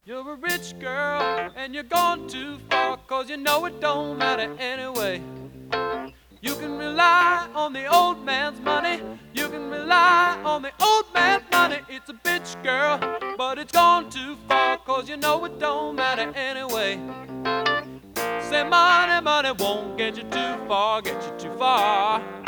You're a rich girl and you're gone too far, 'cause you know it don't matter anyway. You can rely on the old man's money, you can rely on the old man's money. It's a bitch, girl, but it's gone too far, 'cause you know it don't matter anyway. Say money, money won't get you too far, get you too far.